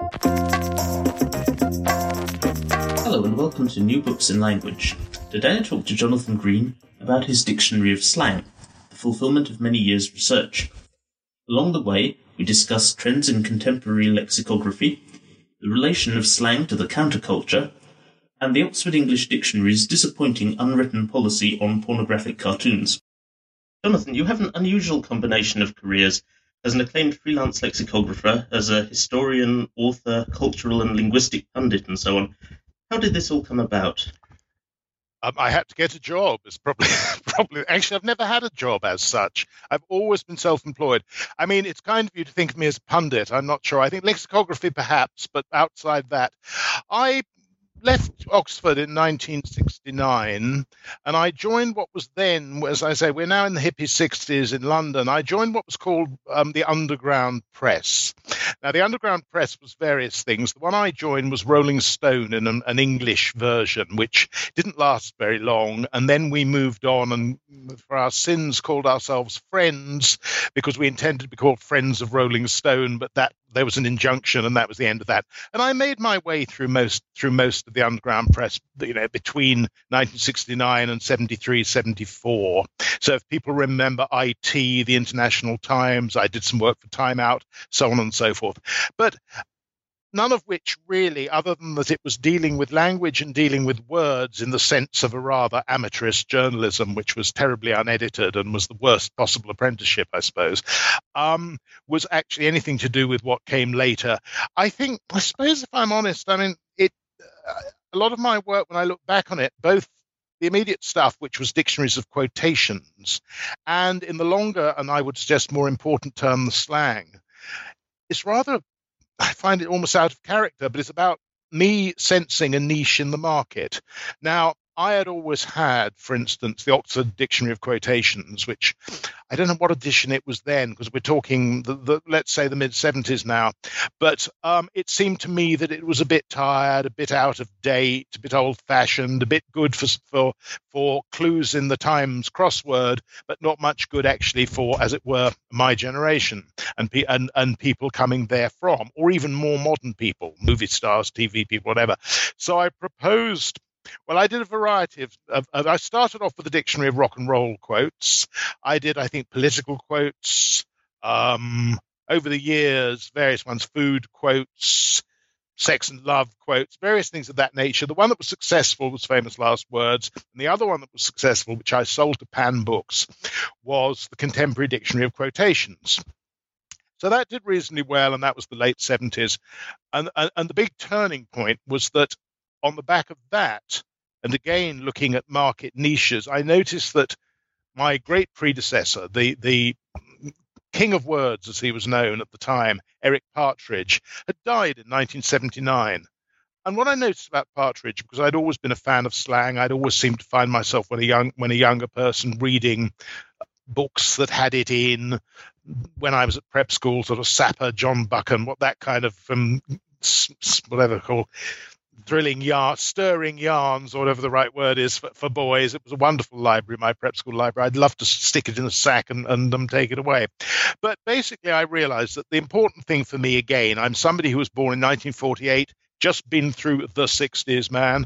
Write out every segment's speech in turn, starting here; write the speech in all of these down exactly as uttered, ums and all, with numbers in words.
Hello and welcome to New Books in Language. Today I talk to Jonathan Green about his Dictionary of Slang, the fulfilment of many years' research. Along the way, we discuss trends in contemporary lexicography, the relation of slang to the counterculture, and the Oxford English Dictionary's disappointing unwritten policy on pornographic cartoons. Jonathan, you have an unusual combination of careers as an acclaimed freelance lexicographer, as a historian, author, cultural and linguistic pundit, and so on. How did this all come about? Um, I had to get a job. It's probably, probably. Actually, I've never had a job as such. I've always been self-employed. I mean, it's kind of you to think of me as a pundit. I'm not sure. I think lexicography, perhaps, but outside that, I left Oxford in nineteen sixty-nine, and I joined what was then, as I say, we're now in the hippie sixties in London. I joined what was called um, the Underground Press. Now, the Underground Press was various things. The one I joined was Rolling Stone in an, an English version, which didn't last very long, and then we moved on and, for our sins, called ourselves Friends, because we intended to be called Friends of Rolling Stone, but that there was an injunction, and that was the end of that. And I made my way through most through most of the Underground Press, you know, between nineteen sixty-nine and seventy-three, seventy-four. So if people remember I T, the International Times, I did some work for Time Out, so on and so forth. But none of which really, other than that it was dealing with language and dealing with words in the sense of a rather amateurish journalism, which was terribly unedited and was the worst possible apprenticeship, I suppose, um, was actually anything to do with what came later. I think, I suppose if I'm honest, I mean, it. Uh, a lot of my work, when I look back on it, both the immediate stuff, which was dictionaries of quotations, and in the longer, and I would suggest more important term, the slang, it's rather, I find it almost out of character, but it's about me sensing a niche in the market. Now, I had always had, for instance, the Oxford Dictionary of Quotations, which I don't know what edition it was then, because we're talking, the, the, let's say, the mid-seventies now. But um, it seemed to me that it was a bit tired, a bit out of date, a bit old-fashioned, a bit good for for, for clues in the Times crossword, but not much good actually for, as it were, my generation and, pe- and, and people coming therefrom, or even more modern people, movie stars, T V people, whatever. So I proposed... Well, I did a variety of, of, of. I started off with a dictionary of rock and roll quotes. I did, I think, political quotes. Um, over the years, various ones, food quotes, sex and love quotes, various things of that nature. The one that was successful was Famous Last Words. And the other one that was successful, which I sold to Pan Books, was the Contemporary Dictionary of Quotations. So that did reasonably well, and that was the late seventies. And, and, and the big turning point was that on the back of that, and again looking at market niches, I noticed that my great predecessor, the the king of words as he was known at the time, Eric Partridge, had died in nineteen seventy-nine. And what I noticed about Partridge, because I'd always been a fan of slang, I'd always seemed to find myself when a young when a younger person reading books that had it in, when I was at prep school, sort of Sapper, John Buchan, what that kind of um, whatever they're called, thrilling yarns, stirring yarns, or whatever the right word is for, for boys. It was a wonderful library, my prep school library. I'd love to stick it in a sack and, and um, take it away. But basically, I realized that the important thing for me, again, I'm somebody who was born in nineteen forty-eight, just been through the sixties, man,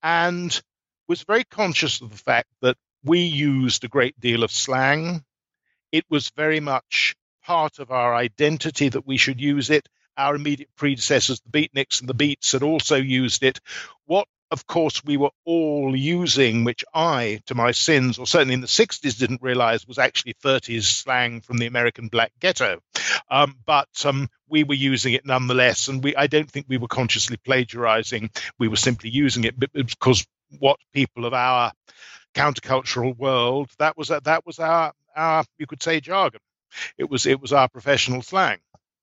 and was very conscious of the fact that we used a great deal of slang. It was very much part of our identity that we should use it. Our immediate predecessors, the Beatniks and the Beats, had also used it. What, of course, we were all using, which I, to my sins, or certainly in the sixties, didn't realize was actually thirties slang from the American Black Ghetto. Um, but um, we were using it nonetheless, and we I don't think we were consciously plagiarizing. We were simply using it because what people of our countercultural world, that was that was our, our, you could say, jargon. It was it was our professional slang.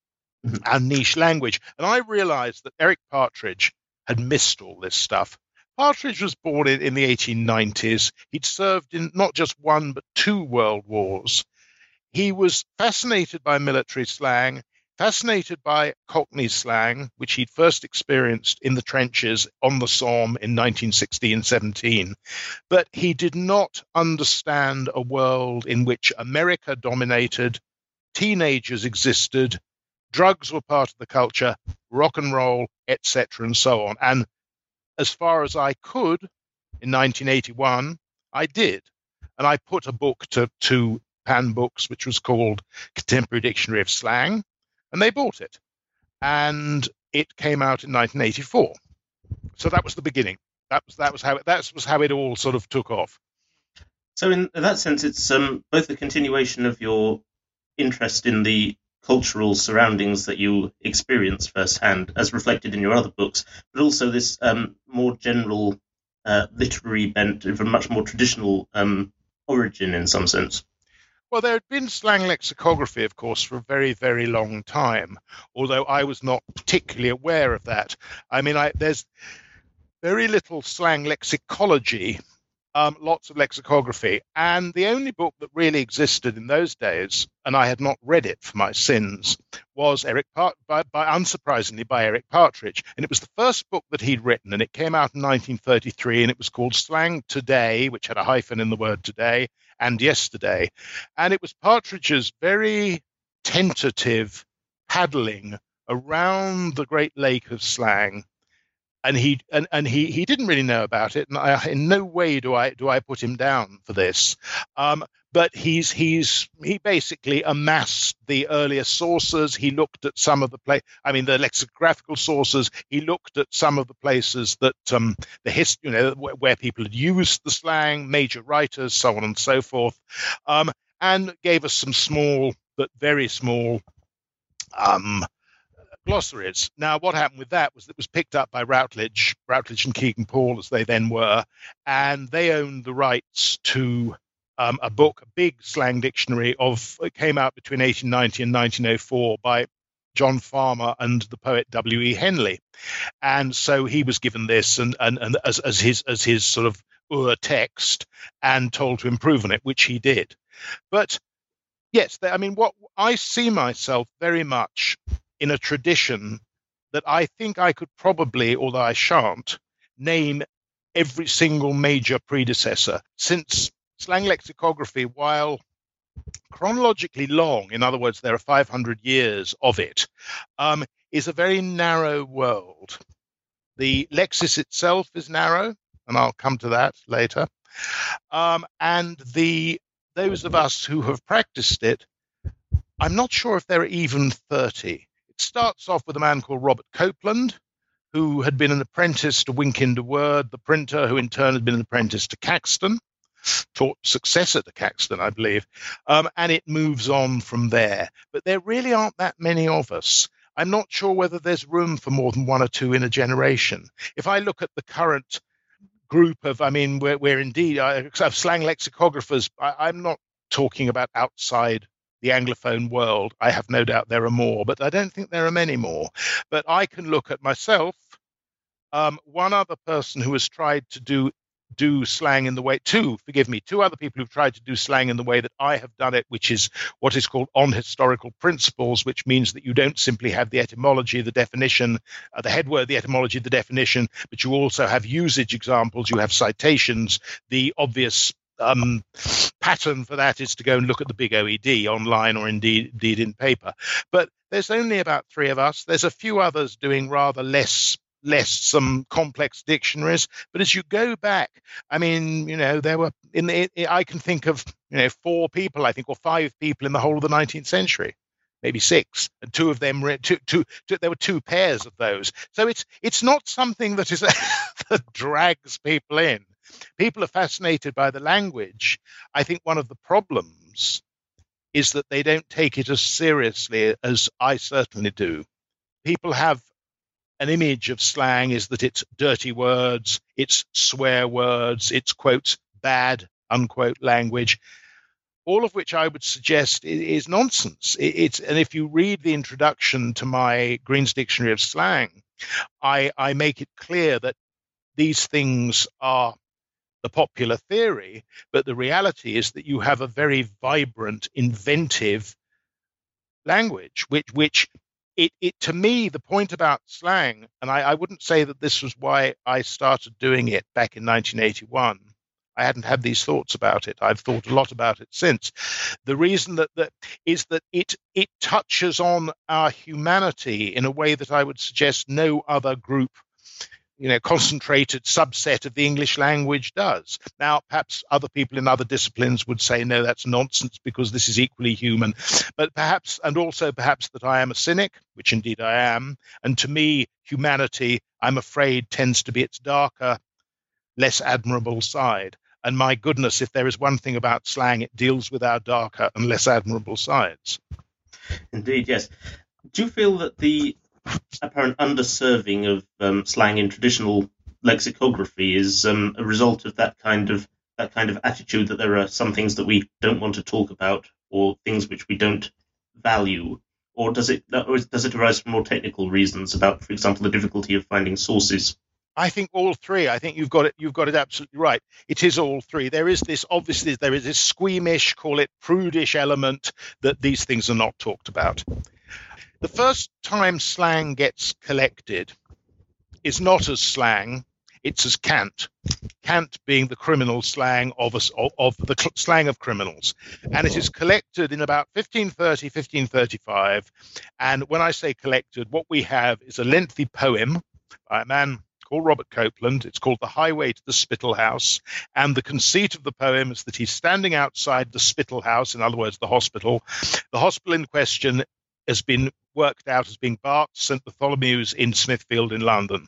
And niche language. And I realized that Eric Partridge had missed all this stuff. Partridge was born in, in the eighteen nineties. He'd served in not just one, but two world wars. He was fascinated by military slang, fascinated by Cockney slang, which he'd first experienced in the trenches on the Somme in nineteen sixteen seventeen. But he did not understand a world in which America dominated, teenagers existed, drugs were part of the culture, rock and roll, et cetera, and so on. And as far as I could, in nineteen eighty-one, I did. And I put a book to, to Pan Books, which was called Contemporary Dictionary of Slang, and they bought it. And it came out in nineteen eighty-four. So that was the beginning. That was that was how it, that was how it all sort of took off. So in that sense, it's um, both a continuation of your interest in the cultural surroundings that you experience firsthand, as reflected in your other books, but also this um, more general uh, literary bent of a much more traditional um, origin in some sense. Well, there had been slang lexicography, of course, for a very, very long time, although I was not particularly aware of that. I mean, I, there's very little slang lexicology, um, lots of lexicography, and the only book that really existed in those days, and I had not read it for my sins, was Eric Part- by, by unsurprisingly by Eric Partridge, and it was the first book that he'd written, and it came out in nineteen thirty-three, and it was called Slang Today, which had a hyphen in the word today, and yesterday, and it was Partridge's very tentative paddling around the great lake of slang. And he and, and he, he didn't really know about it, and I, in no way do I do I put him down for this. Um, but he's he's he basically amassed the earlier sources. He looked at some of the place, I mean, the lexicographical sources. He looked at some of the places that um, the history, you know, where, where people had used the slang, major writers, so on and so forth, um, and gave us some small but very small. Um, glossaries. Now, what happened with that was that it was picked up by Routledge, Routledge and Kegan Paul, as they then were, and they owned the rights to um, a book, a big slang dictionary of, it came out between eighteen ninety and nineteen oh four by John Farmer and the poet W E Henley. And so he was given this and, and, and as, as his as his sort of ur text and told to improve on it, which he did. But yes, I mean, what I see myself very much in a tradition that I think I could probably, although I shan't, name every single major predecessor, since slang lexicography, while chronologically long, in other words, there are five hundred years of it, um, is a very narrow world. The lexis itself is narrow, and I'll come to that later. Um, and the those of us who have practiced it, I'm not sure if there are even thirty. It starts off with a man called Robert Copeland, who had been an apprentice to Wynkind de Worde, the printer, who in turn had been an apprentice to Caxton, taught successor to Caxton, I believe, um, and it moves on from there. But there really aren't that many of us. I'm not sure whether there's room for more than one or two in a generation. If I look at the current group of, I mean, we're, we're indeed, I, of slang lexicographers, I, I'm not talking about outside the Anglophone world. I have no doubt there are more, but I don't think there are many more. But I can look at myself, um, one other person who has tried to do do slang in the way, two, forgive me, two other people who've tried to do slang in the way that I have done it, which is what is called on historical principles, which means that you don't simply have the etymology, the definition, uh, the head word, the etymology, the definition, but you also have usage examples, you have citations. The obvious um, pattern for that is to go and look at the big O E D online or indeed, indeed in paper. But there's only about three of us. There's a few others doing rather less less some complex dictionaries, but as you go back, I mean, you know, there were in the, I can think of, you know, four people, I think, or five people in the whole of the nineteenth century, maybe six, and two of them, two, two, two, there were two pairs of those. So it's it's not something that is that drags people in. People are fascinated by the language. I think one of the problems is that they don't take it as seriously as I certainly do. People have an image of slang is that it's dirty words, it's swear words, it's, quote, bad, unquote, language, all of which I would suggest is nonsense. It's, and if you read the introduction to my Green's Dictionary of Slang, I, I make it clear that these things are the popular theory, but the reality is that you have a very vibrant, inventive language, which which It, it to me, the point about slang, and I, I wouldn't say that this was why I started doing it back in nineteen eighty-one. I hadn't had these thoughts about it. I've thought a lot about it since. The reason that, that is that it it touches on our humanity in a way that I would suggest no other group, you know, concentrated subset of the English language does. Now, perhaps other people in other disciplines would say, no, that's nonsense because this is equally human. But perhaps, and also perhaps that I am a cynic, which indeed I am. And to me, humanity, I'm afraid, tends to be its darker, less admirable side. And my goodness, if there is one thing about slang, it deals with our darker and less admirable sides. Indeed, yes. Do you feel that the apparent underserving of um, slang in traditional lexicography is um, a result of that kind of that kind of attitude that there are some things that we don't want to talk about or things which we don't value, or does it or does it arise from more technical reasons about, for example, the difficulty of finding sources? I think all three. I think you've got it. You've got it absolutely right. It is all three. There is this obviously there is this squeamish, call it prudish element that these things are not talked about. The first time slang gets collected is not as slang, it's as cant. Cant being the criminal slang of, us, of, of the cl- slang of criminals. And it is collected in about fifteen thirty, fifteen thirty-five. And when I say collected, what we have is a lengthy poem by a man called Robert Copeland. It's called The Highway to the Spittle House. And the conceit of the poem is that he's standing outside the Spittle House, in other words, the hospital. The hospital in question has been worked out as being Bart's Saint Bartholomew's in Smithfield in London.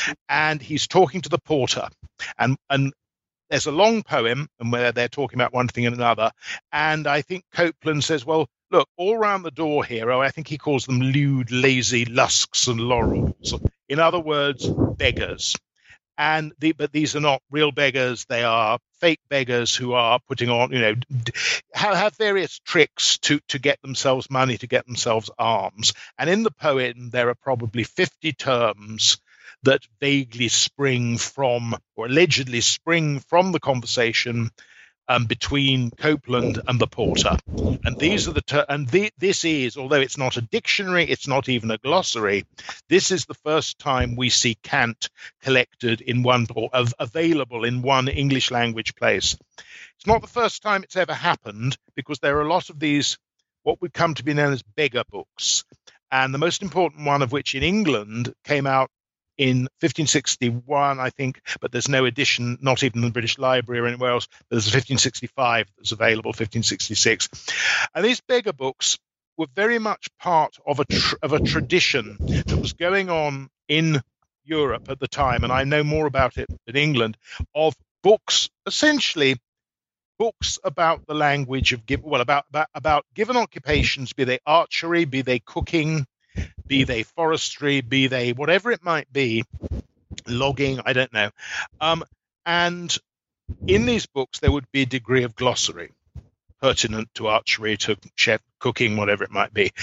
And he's talking to the porter. And, and there's a long poem and where they're talking about one thing and another. And I think Copeland says, well, look, all round the door here, oh, I think he calls them lewd, lazy lusks and laurels. In other words, beggars. And the, but these are not real beggars. They are fake beggars who are putting on, you know, have, have various tricks to, to get themselves money, to get themselves alms. And in the poem, there are probably fifty terms that vaguely spring from, or allegedly spring from the conversation um, between Copeland and the porter. And these are the ter- and the, this is, although it's not a dictionary, it's not even a glossary, this is the first time we see cant collected in one, or av- available in one English language place. It's not the first time it's ever happened, because there are a lot of these, what would come to be known as beggar books. And the most important one of which in England came out in fifteen sixty-one, I think, but there's no edition, not even in the British Library or anywhere else. There's a fifteen sixty-five that's available, fifteen sixty-six. And these beggar books were very much part of a tr- of a tradition that was going on in Europe at the time, and I know more about it in England, of books, essentially books about the language of, well, about, about, about given occupations, be they archery, be they cooking, be they forestry, be they whatever it might be, logging, I don't know. Um, and in these books, there would be a degree of glossary pertinent to archery, to chef cooking, whatever it might be.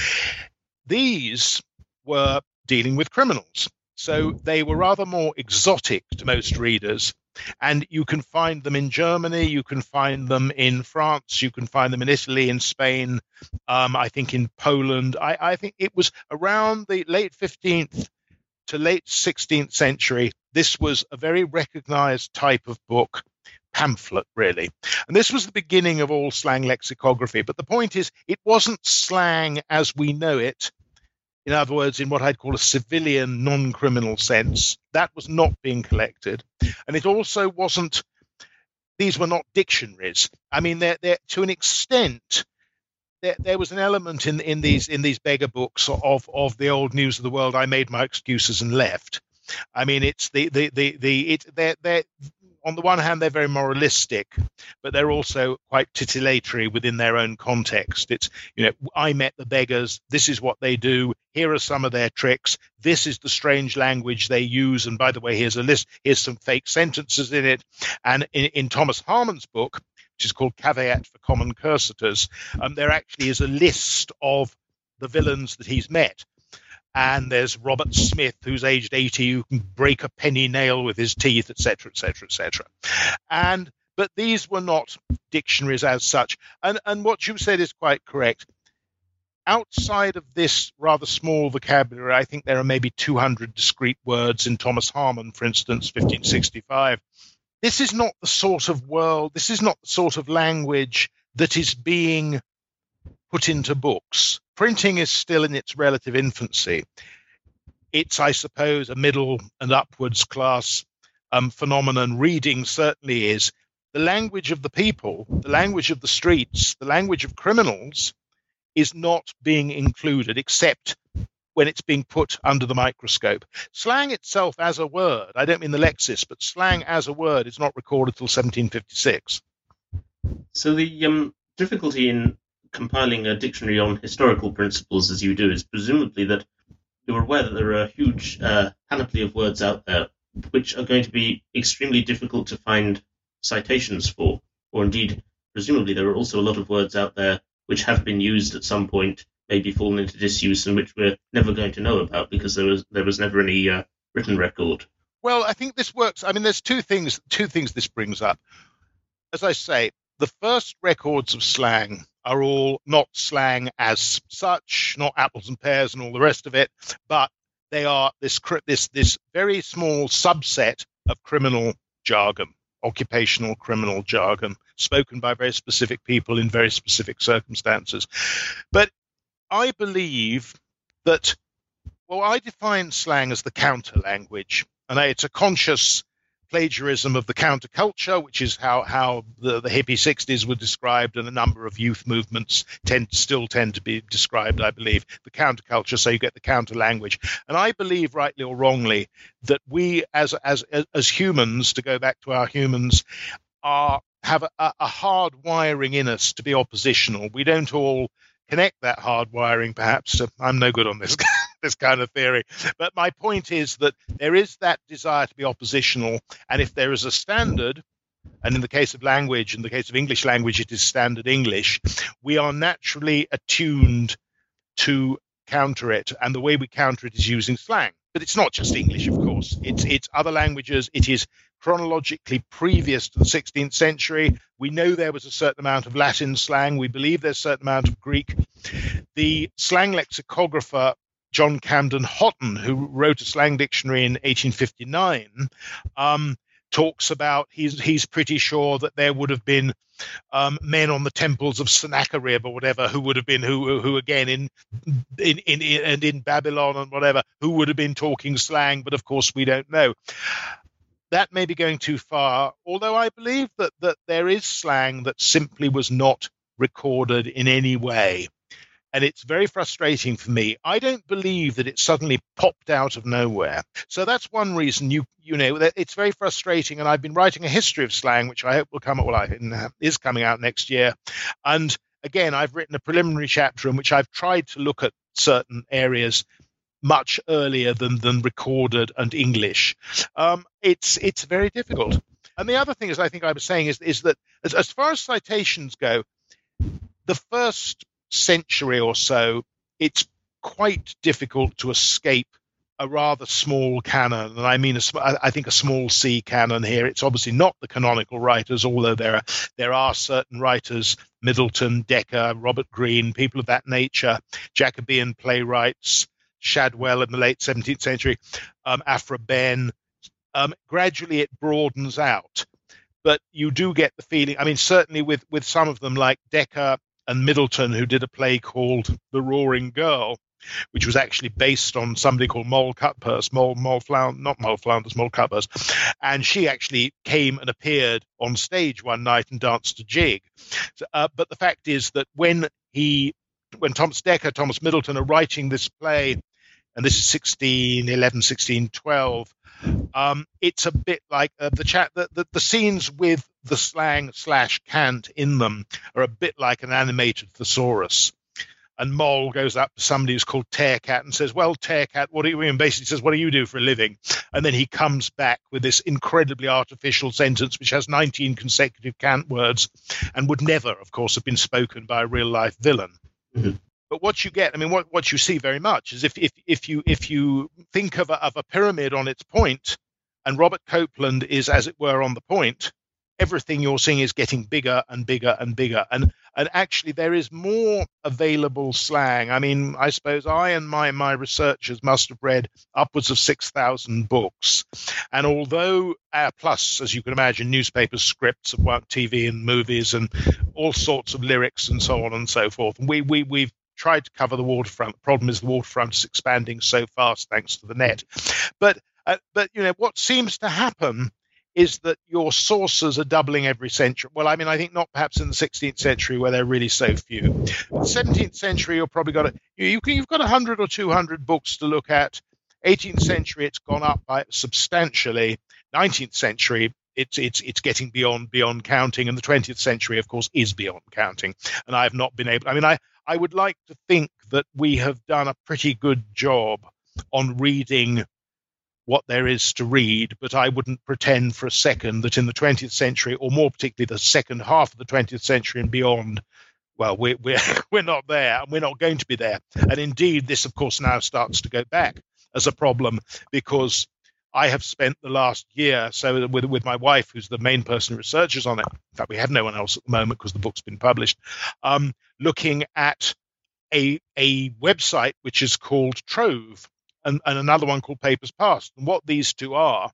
These were dealing with criminals. So they were rather more exotic to most readers. And you can find them in Germany, you can find them in France, you can find them in Italy, in Spain, um, I think in Poland. I, I think it was around the late fifteenth to late sixteenth century. This was a very recognized type of book, pamphlet, really. And this was the beginning of all slang lexicography. But the point is, it wasn't slang as we know it. In other words, in what I'd call a civilian, non-criminal sense. That was not being collected. And it also wasn't, these were not dictionaries. I mean, they're, they're, to an extent, there, there was an element in, in these in these beggar books of, of the old News of the World, I made my excuses and left. I mean, it's the, the, the, the it, they're, they're, on the one hand, they're very moralistic, but they're also quite titillatory within their own context. It's, you know, I met the beggars. This is what they do. Here are some of their tricks. This is the strange language they use. And by the way, here's a list. Here's some fake sentences in it. And in, in Thomas Harmon's book, which is called Caveat for Common Cursitors, um, there actually is a list of the villains that he's met. And there's Robert Smith, who's aged eighty, who can break a penny nail with his teeth, et cetera, et cetera, et cetera. And but these were not dictionaries as such. And and what you said is quite correct. Outside of this rather small vocabulary, I think there are maybe two hundred discrete words in Thomas Harmon, for instance, fifteen sixty-five. this is not the sort of world, this is not the sort of language that is being put into books. Printing is still in its relative infancy. It's, I suppose, a middle and upwards class um, phenomenon. Reading certainly is. The language of the people, the language of the streets, the language of criminals is not being included except when it's being put under the microscope. Slang itself as a word, I don't mean the Lexis, but slang as a word is not recorded till seventeen fifty-six. So the um, difficulty in compiling a dictionary on historical principles as you do is presumably that you're aware that there are a huge uh, panoply of words out there which are going to be extremely difficult to find citations for, or indeed, presumably there are also a lot of words out there which have been used at some point, maybe fallen into disuse, and which we're never going to know about because there was there was never any uh, written record. Well, I think this works. I mean, there's two things. Two things this brings up. As I say, the first records of slang are all not slang as such, not apples and pears and all the rest of it, but they are this this this very small subset of criminal jargon, occupational criminal jargon, spoken by very specific people in very specific circumstances. But I believe that, well, I define slang as the counter language, and it's a conscious plagiarism of the counterculture, which is how, how the, the hippie sixties were described, and a number of youth movements tend still tend to be described, I believe, the counterculture, so you get the counter language. And I believe, rightly or wrongly, that we as as as humans, to go back to our humans, are have a, a hard wiring in us to be oppositional. We don't all connect that hard wiring, perhaps. I'm no good on this this kind of theory. But my point is that there is that desire to be oppositional. And if there is a standard, and in the case of language, in the case of English language, it is standard English, we are naturally attuned to counter it. And the way we counter it is using slang. But it's not just English, of course. It's it's other languages. It is chronologically previous to the sixteenth century. We know there was a certain amount of Latin slang. We believe there's a certain amount of Greek. The slang lexicographer John Camden Hotten, who wrote a slang dictionary in eighteen fifty-nine, um, talks about he's he's pretty sure that there would have been um, men on the temples of Sennacherib or whatever who would have been who who again in, in in in and in Babylon and whatever who would have been talking slang, but of course we don't know. That may be going too far, although I believe that that there is slang that simply was not recorded in any way. And it's very frustrating for me. I don't believe that it suddenly popped out of nowhere. So that's one reason you you know that it's very frustrating. And I've been writing a history of slang, which I hope will come out. Well, I, is coming out next year. And again, I've written a preliminary chapter in which I've tried to look at certain areas much earlier than than recorded and English. Um, it's it's very difficult. And the other thing, as I think I was saying, is is that as, as far as citations go, the first century or so, it's quite difficult to escape a rather small canon, and I mean, a, I think a small C canon here. It's obviously not the canonical writers, although there are there are certain writers, Middleton, Dekker, Robert Greene, people of that nature, Jacobean playwrights, Shadwell in the late seventeenth century, um, Aphra Behn. Um, gradually, it broadens out, but you do get the feeling. I mean, certainly with with some of them, like Dekker and Middleton, who did a play called The Roaring Girl, which was actually based on somebody called Moll Cutpurse, Moll, Moll Flound, not Moll Flounders, Moll Cutpurse. And she actually came and appeared on stage one night and danced a jig. So, uh, but the fact is that when he, when Thomas Dekker, Thomas Middleton are writing this play, and this is sixteen eleven, sixteen twelve, um, it's a bit like uh, the chat, the, the, the scenes with the slang slash cant in them are a bit like an animated thesaurus. And Moll goes up to somebody who's called Tearcat and says, well, Tearcat, what do you mean? Basically says, what do you do for a living? And then he comes back with this incredibly artificial sentence, which has nineteen consecutive cant words and would never, of course, have been spoken by a real life villain. Mm-hmm. But what you get, I mean, what, what you see very much is if if, if you if you think of a, of a pyramid on its point, and Robert Copeland is, as it were, on the point, everything you're seeing is getting bigger and bigger and bigger. And And actually, there is more available slang. I mean, I suppose I and my, my researchers must have read upwards of six thousand books. And although, uh, plus, as you can imagine, newspapers, scripts of work, T V and movies, and all sorts of lyrics and so on and so forth, and we, we, we've tried to cover the waterfront. The problem is the waterfront is expanding so fast thanks to the net. But, uh, but you know, what seems to happen is that your sources are doubling every century. Well, I mean, I think not perhaps in the sixteenth century where there are really so few. In the seventeenth century, you've probably got a, you, you've got one hundred or two hundred books to look at. eighteenth century, it's gone up by substantially. nineteenth century, it's it's it's getting beyond beyond counting, and the twentieth century, of course, is beyond counting. And I have not been able. I mean, I I would like to think that we have done a pretty good job on reading what there is to read, but I wouldn't pretend for a second that in the twentieth century, or more particularly the second half of the twentieth century and beyond, well, we're, we're, we're not there, and we're not going to be there. And indeed, this, of course, now starts to go back as a problem, because I have spent the last year, so with, with my wife, who's the main person who researches on it, in fact, we have no one else at the moment because the book's been published, um, looking at a, a website which is called Trove, And, and another one called Papers Past. And what these two are,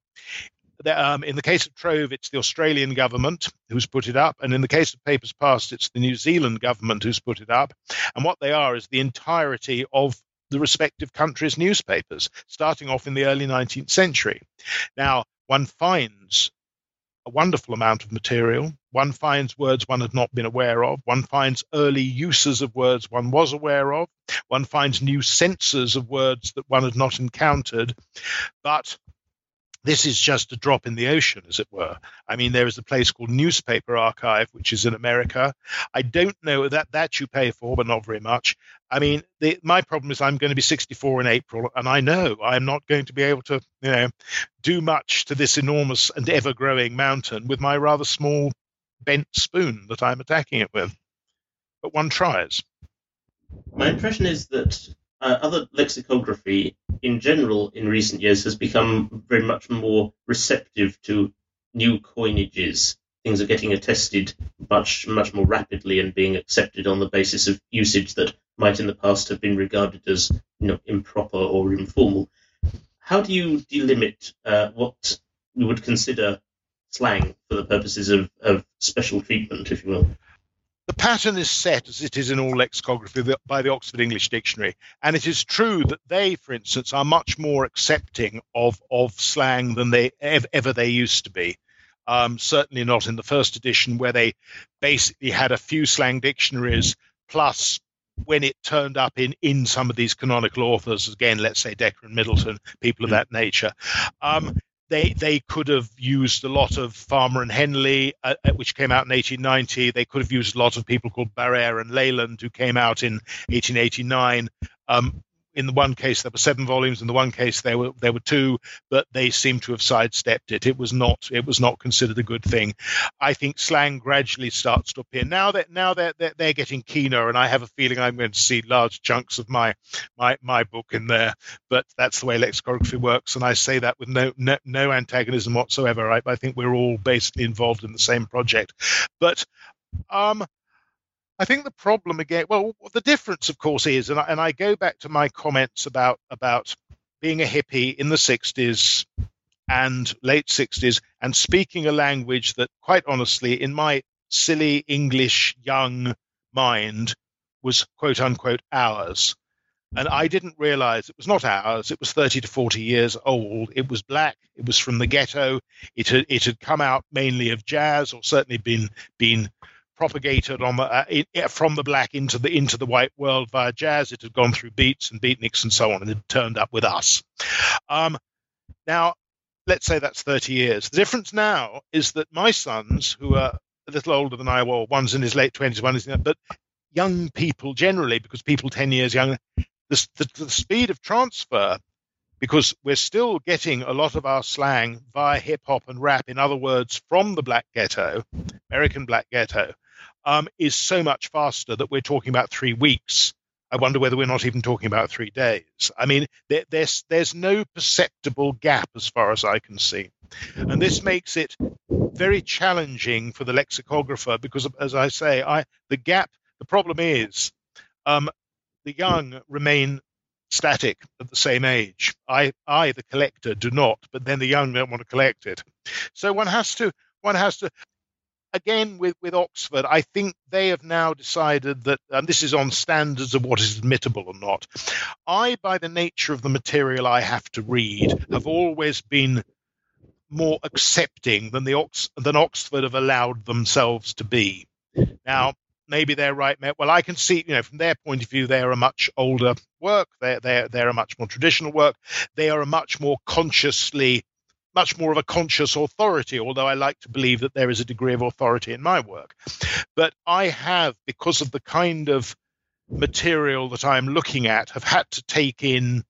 um, in the case of Trove, it's the Australian government who's put it up. And in the case of Papers Past, it's the New Zealand government who's put it up. And what they are is the entirety of the respective countries' newspapers, starting off in the early nineteenth century. Now, one finds a wonderful amount of material. One finds words one had not been aware of. One finds early uses of words one was aware of. One finds new senses of words that one had not encountered. But this is just a drop in the ocean, as it were. I mean, there is a place called Newspaper Archive, which is in America. I don't know that that you pay for, but not very much. I mean, the, my problem is I'm going to be sixty-four in April, and I know I'm not going to be able to, you know, do much to this enormous and ever-growing mountain with my rather small bent spoon that I'm attacking it with. But one tries. My impression is that uh, other lexicography in general in recent years has become very much more receptive to new coinages. Things are getting attested much, much more rapidly and being accepted on the basis of usage that might in the past have been regarded as, you know, improper or informal. How do you delimit uh, what you would consider slang for the purposes of, of special treatment, if you will? The pattern is set, as it is in all lexicography, by the Oxford English Dictionary. And it is true that they, for instance, are much more accepting of, of slang than they ever, ever they used to be. Um, certainly not in the first edition, where they basically had a few slang dictionaries, plus when it turned up in, in some of these canonical authors, again, let's say Dekker and Middleton, people of that nature. Um, They they could have used a lot of Farmer and Henley, uh, which came out in eighteen ninety. They could have used a lot of people called Barrère and Leyland, who came out in eighteen eighty-nine. Um, in the one case, there were seven volumes. In the one case, there were there were two, but they seem to have sidestepped it. It was not it was not considered a good thing. I think slang gradually starts to appear now that now that they're, they're getting keener, and I have a feeling I'm going to see large chunks of my my my book in there. But that's the way lexicography works, and I say that with no no, no antagonism whatsoever. I, I think we're all basically involved in the same project, but um. I think the problem again, well, the difference, of course, is, and I, and I go back to my comments about about being a hippie in the sixties and late sixties and speaking a language that, quite honestly, in my silly English young mind was, quote unquote, ours. And I didn't realize it was not ours. It was thirty to forty years old. It was black. It was from the ghetto. It had, it had come out mainly of jazz, or certainly been been propagated on the, uh, it, from the black into the into the white world via jazz. It had gone through beats and beatniks and so on, and it turned up with us. Um, now, let's say that's thirty years. The difference now is that my sons, who are a little older than I was, one's in his late twenties, one is in, but young people generally, because people ten years younger, the, the, the speed of transfer, because we're still getting a lot of our slang via hip hop and rap, in other words, from the black ghetto, American black ghetto, um, is so much faster that we're talking about three weeks. I wonder whether we're not even talking about three days. I mean, there, there's there's no perceptible gap as far as I can see. And this makes it very challenging for the lexicographer because, as I say, I the gap, the problem is um, the young remain static at the same age. I, I, the collector, do not, but then the young don't want to collect it. So one has to, one has to, again, with, with Oxford, I think they have now decided that, and this is on standards of what is admittable or not. I, by the nature of the material I have to read, have always been more accepting than the Ox, than Oxford have allowed themselves to be. Now, maybe they're right. Well, I can see, you know, from their point of view, they are a much older work. They're, they're, they're a much more traditional work. They are a much more consciously, much more of a conscious authority, although I like to believe that there is a degree of authority in my work. But I have, because of the kind of material that I'm looking at, have had to take in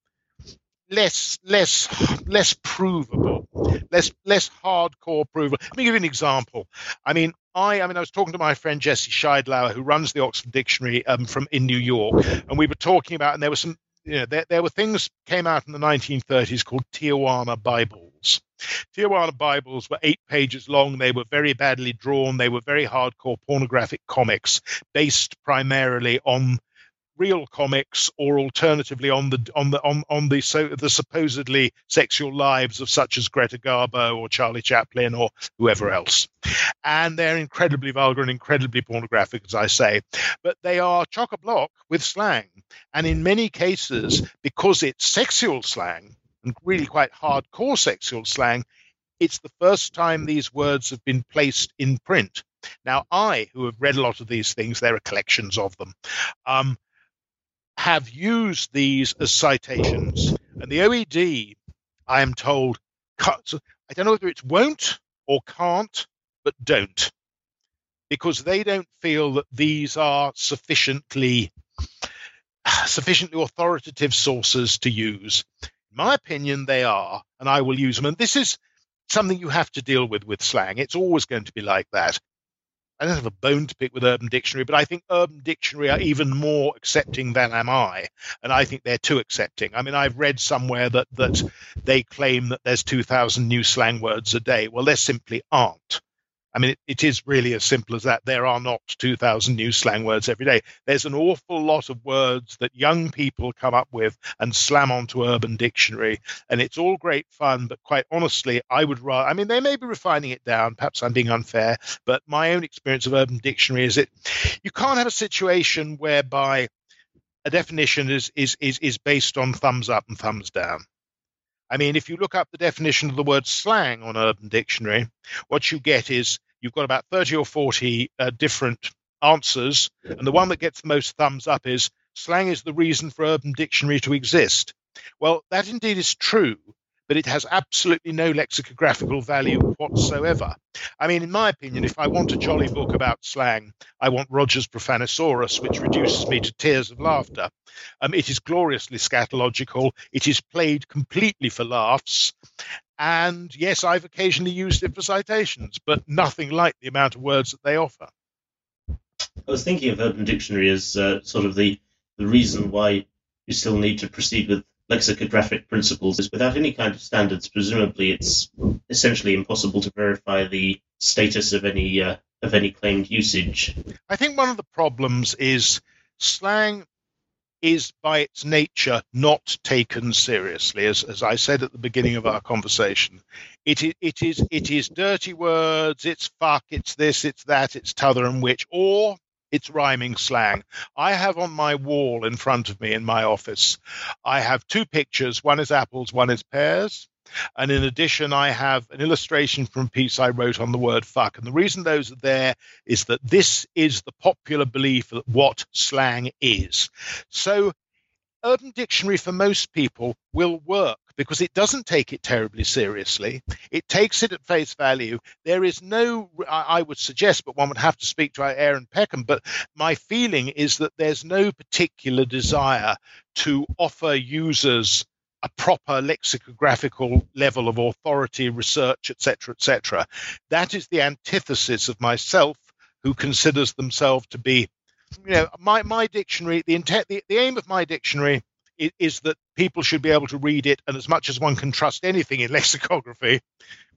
less less less provable, less less hardcore provable. Let me give you an example. I mean, I I mean I was talking to my friend Jesse Scheidlauer, who runs the Oxford Dictionary um, from in New York, and we were talking about, and there were some, you know, there, there were things came out in the nineteen thirties called Tijuana Bibles. Tijuana Bibles were eight pages long. They were very badly drawn. They were very hardcore pornographic comics based primarily on real comics, or alternatively on the on the on, on the so the supposedly sexual lives of such as Greta Garbo or Charlie Chaplin or whoever else. And they're incredibly vulgar and incredibly pornographic, as I say, but they are chock-a-block with slang. And in many cases, because it's sexual slang and really quite hardcore sexual slang, it's the first time these words have been placed in print. Now, I, who have read a lot of these things, there are collections of them, um, have used these as citations. And the O E D, I am told, cuts, I don't know whether it's won't or can't, but don't, because they don't feel that these are sufficiently sufficiently authoritative sources to use. In my opinion, they are, and I will use them. And this is something you have to deal with with slang. It's always going to be like that. I don't have a bone to pick with Urban Dictionary, but I think Urban Dictionary are even more accepting than am I, and I think they're too accepting. I mean, I've read somewhere that that they claim that there's two thousand new slang words a day. Well, there simply aren't. I mean, it, it is really as simple as that. There are not two thousand new slang words every day. There's an awful lot of words that young people come up with and slam onto Urban Dictionary, and it's all great fun, but quite honestly, I would rather, I mean, they may be refining it down, perhaps I'm being unfair, but my own experience of Urban Dictionary is that you can't have a situation whereby a definition is is is, is based on thumbs up and thumbs down. I mean, if you look up the definition of the word slang on Urban Dictionary, what you get is you've got about thirty or forty uh, different answers, and the one that gets the most thumbs up is slang is the reason for Urban Dictionary to exist. Well, that indeed is true, but it has absolutely no lexicographical value whatsoever. I mean, in my opinion, if I want a jolly book about slang, I want Roger's Profanisaurus, which reduces me to tears of laughter. Um, it is gloriously scatological. It is played completely for laughs. And yes, I've occasionally used it for citations, but nothing like the amount of words that they offer. I was thinking of Urban Dictionary as uh, sort of the, the reason why you still need to proceed with lexicographic principles is without any kind of standards, presumably it's essentially impossible to verify the status of any uh, of any claimed usage. I think one of the problems is slang is by its nature not taken seriously, as as I said at the beginning of our conversation. It is it is it is dirty words, it's fuck, it's this, it's that, it's t'other and which, or it's rhyming slang. I have on my wall in front of me in my office, I have two pictures. One is apples, one is pears. And in addition, I have an illustration from a piece I wrote on the word fuck. And the reason those are there is that this is the popular belief that what slang is. So Urban Dictionary for most people will work because it doesn't take it terribly seriously. It takes it at face value. There is no, I would suggest, but one would have to speak to Aaron Peckham, but my feeling is that there's no particular desire to offer users a proper lexicographical level of authority, research, et cetera, et cetera. That is the antithesis of myself, who considers themselves to be, you know, my, my dictionary, the, intent, the, the aim of my dictionary is, is that people should be able to read it, and as much as one can trust anything in lexicography,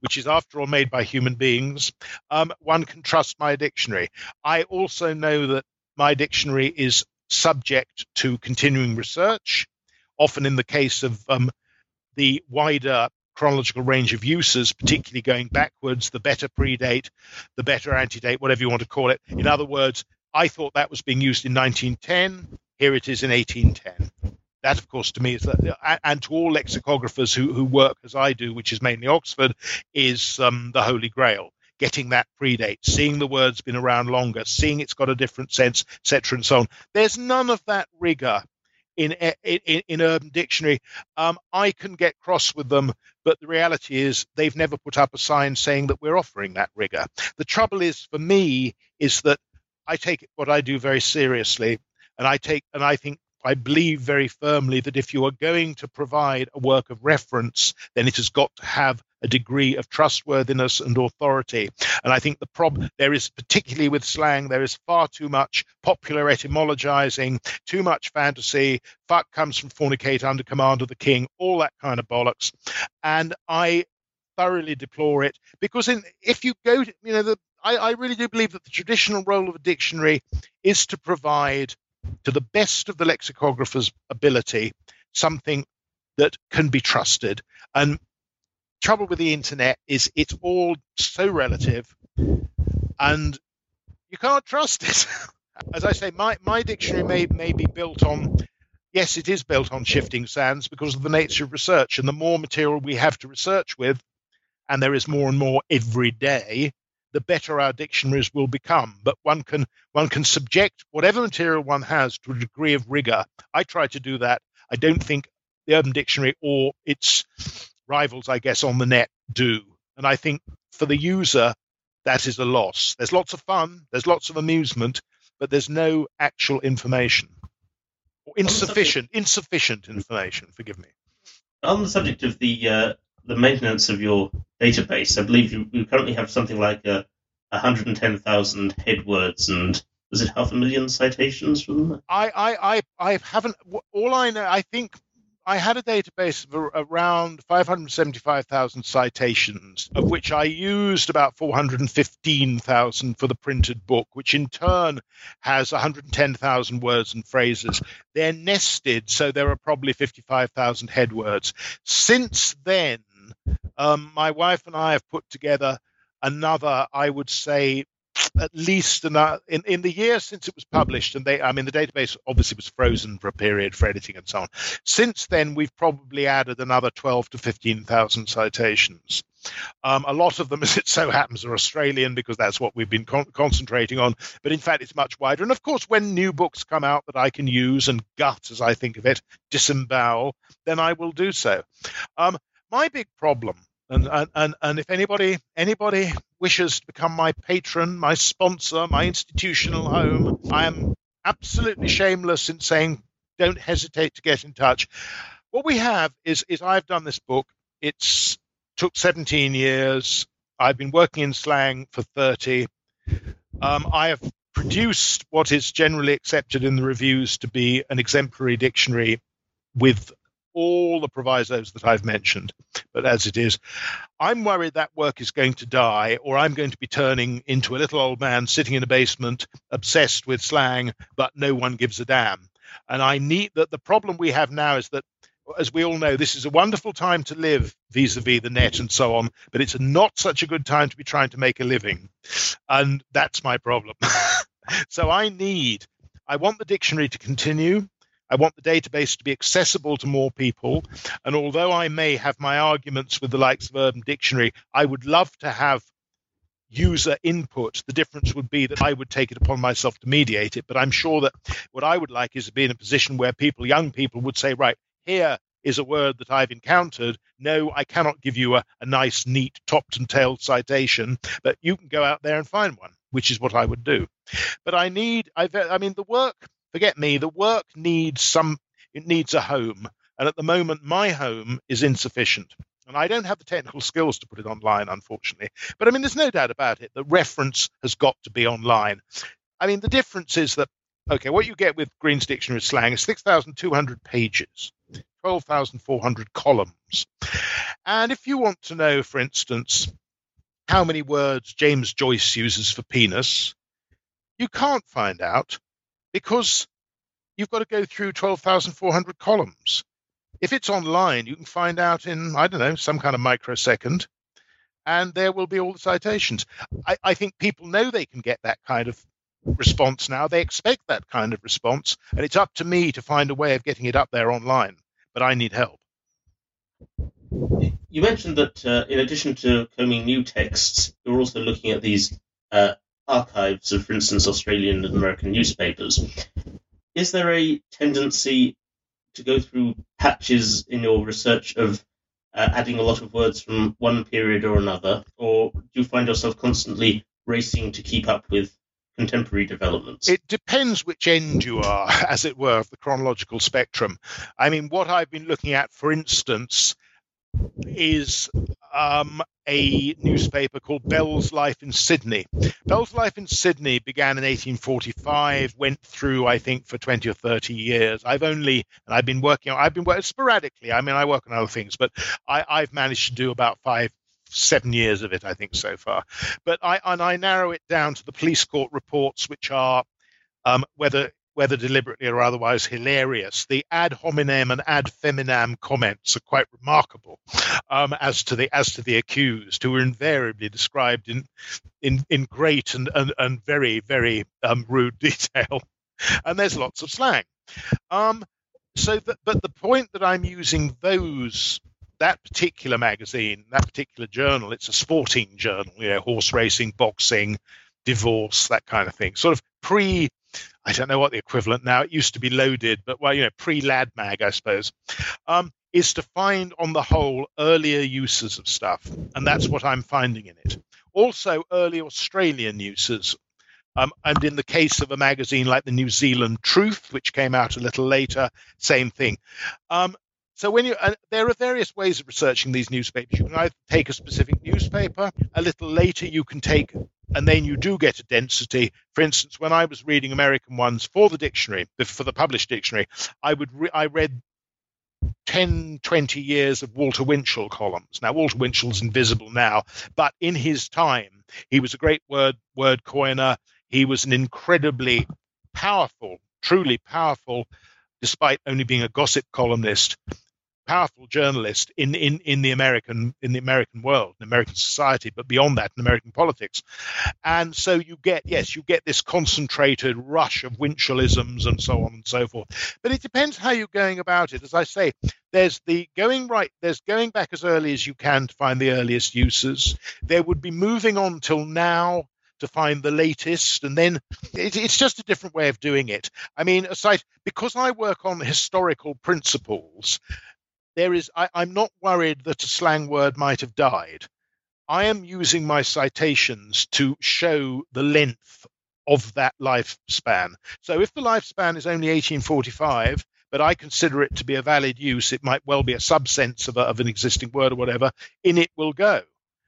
which is after all made by human beings, um, one can trust my dictionary. I also know that my dictionary is subject to continuing research, often in the case of um, the wider chronological range of uses, particularly going backwards, the better predate, the better antedate, whatever you want to call it. In other words, I thought that was being used in nineteen ten. Here it is in eighteen ten. That, of course, to me is that, and to all lexicographers who, who work as I do, which is mainly Oxford, is um, the Holy Grail. Getting that predate, seeing the word's been around longer, seeing it's got a different sense, et cetera, and so on. There's none of that rigor in in, in Urban Dictionary. Um, I can get cross with them, but the reality is they've never put up a sign saying that we're offering that rigor. The trouble is, for me, is that I take what I do very seriously, and I take, and I think, I believe very firmly that if you are going to provide a work of reference, then it has got to have a degree of trustworthiness and authority. And I think the problem there is, particularly with slang, there is far too much popular etymologizing, too much fantasy. Fuck comes from fornicate under command of the king, all that kind of bollocks. And I thoroughly deplore it because in, if you go to, you know, the, I, I really do believe that the traditional role of a dictionary is to provide, to the best of the lexicographer's ability, something that can be trusted. And trouble with the internet is it's all so relative and you can't trust it. As I say, my, my dictionary may, may be built on, yes, it is built on shifting sands because of the nature of research. And the more material we have to research with, and there is more and more every day, the better our dictionaries will become. But one can one can subject whatever material one has to a degree of rigor. I try to do that. I don't think the Urban Dictionary or its rivals, I guess, on the net do. And I think for the user, that is a loss. There's lots of fun, there's lots of amusement, but there's no actual information. Or insufficient, insufficient information, forgive me. On the subject of the uh, the maintenance of your database, I believe you, you currently have something like uh, one hundred ten thousand head words and was it half a million citations from them? I, I, I, I haven't, all I know, I think I had a database of around five hundred seventy-five thousand citations, of which I used about four hundred fifteen thousand for the printed book, which in turn has one hundred ten thousand words and phrases. They're nested, so there are probably fifty-five thousand head words. Since then, um, my wife and I have put together another, I would say, at least another, in, in the year since it was published, and they, I mean, the database obviously was frozen for a period for editing and so on. Since then, we've probably added another twelve to fifteen thousand citations. Um, a lot of them, as it so happens, are Australian because that's what we've been con- concentrating on. But in fact, it's much wider. And of course, when new books come out that I can use and gut, as I think of it, disembowel, then I will do so. Um, my big problem, And, and and if anybody anybody wishes to become my patron, my sponsor, my institutional home, I am absolutely shameless in saying don't hesitate to get in touch. What we have is is I've done this book. It's took seventeen years. I've been working in slang for thirty. Um, I have produced what is generally accepted in the reviews to be an exemplary dictionary with all the provisos that I've mentioned. But as it is, I'm worried that work is going to die, or I'm going to be turning into a little old man sitting in a basement, obsessed with slang, but no one gives a damn. And I need that. The problem we have now is that, as we all know, this is a wonderful time to live vis-a-vis the net and so on, but it's not such a good time to be trying to make a living. And that's my problem. So I need, I want the dictionary to continue. I want the database to be accessible to more people. And although I may have my arguments with the likes of Urban Dictionary, I would love to have user input. The difference would be that I would take it upon myself to mediate it. But I'm sure that what I would like is to be in a position where people, young people, would say, right, here is a word that I've encountered. No, I cannot give you a, a nice, neat, topped and tailed citation, but you can go out there and find one, which is what I would do. But I need, I, I mean, the work, forget me, the work needs some, it needs a home. And at the moment, my home is insufficient. And I don't have the technical skills to put it online, unfortunately. But I mean, there's no doubt about it. The reference has got to be online. I mean, the difference is that, okay, what you get with Green's Dictionary of Slang is six thousand two hundred pages. twelve thousand four hundred columns. And if you want to know, for instance, how many words James Joyce uses for penis, you can't find out because you've got to go through twelve thousand four hundred columns. If it's online, you can find out in, I don't know, some kind of microsecond, and there will be all the citations. I, I think people know they can get that kind of response now. They expect that kind of response, and it's up to me to find a way of getting it up there online, but I need help. You mentioned that uh, in addition to combing new texts, you're also looking at these uh, archives of, for instance, Australian and American newspapers. Is there a tendency to go through patches in your research of uh, adding a lot of words from one period or another, or do you find yourself constantly racing to keep up with contemporary developments? It depends which end you are, as it were, of the chronological spectrum. I mean, what I've been looking at, for instance, is um, a newspaper called Bell's Life in Sydney. Bell's Life in Sydney began in eighteen forty-five, went through, I think, for twenty or thirty years. I've only, and I've been working, I've been working sporadically. I mean, I work on other things, but I, I've managed to do about five, seven years of it, I think, so far. But I, and I narrow it down to the police court reports, which are, um, whether whether deliberately or otherwise, hilarious. The ad hominem and ad feminam comments are quite remarkable um, as to the as to the accused, who are invariably described in in, in great and, and, and very, very um, rude detail. And there's lots of slang. Um, so, that, but the point that I'm using those that particular magazine, that particular journal, it's a sporting journal, you know, horse racing, boxing, divorce, that kind of thing, sort of pre. I don't know what the equivalent now. It used to be Loaded, but well, you know, pre-Lad Mag, I suppose, um, is to find on the whole earlier uses of stuff, and that's what I'm finding in it. Also, early Australian uses, um, and in the case of a magazine like the New Zealand Truth, which came out a little later, same thing. Um, so when you, uh, there are various ways of researching these newspapers. You can either take a specific newspaper. A little later, you can take. And then you do get a density. For instance, when I was reading American ones for the dictionary, for the published dictionary, I would re- I read ten, twenty years of Walter Winchell columns. Now, Walter Winchell's invisible now, but in his time, he was a great word word coiner. He was an incredibly powerful, truly powerful, despite only being a gossip columnist, powerful journalist in, in, in the American in the American world, in American society, but beyond that, in American politics. And so you get, yes, you get this concentrated rush of Winchelisms and so on and so forth. But it depends how you're going about it. As I say, there's the going right, there's going back as early as you can to find the earliest uses. There would be moving on till now to find the latest, and then it, it's just a different way of doing it. I mean, aside, because I work on historical principles, There is, I, I'm not worried that a slang word might have died. I am using my citations to show the length of that lifespan. So if the lifespan is only eighteen forty-five, but I consider it to be a valid use, it might well be a subsense of, a, of an existing word or whatever, in it will go.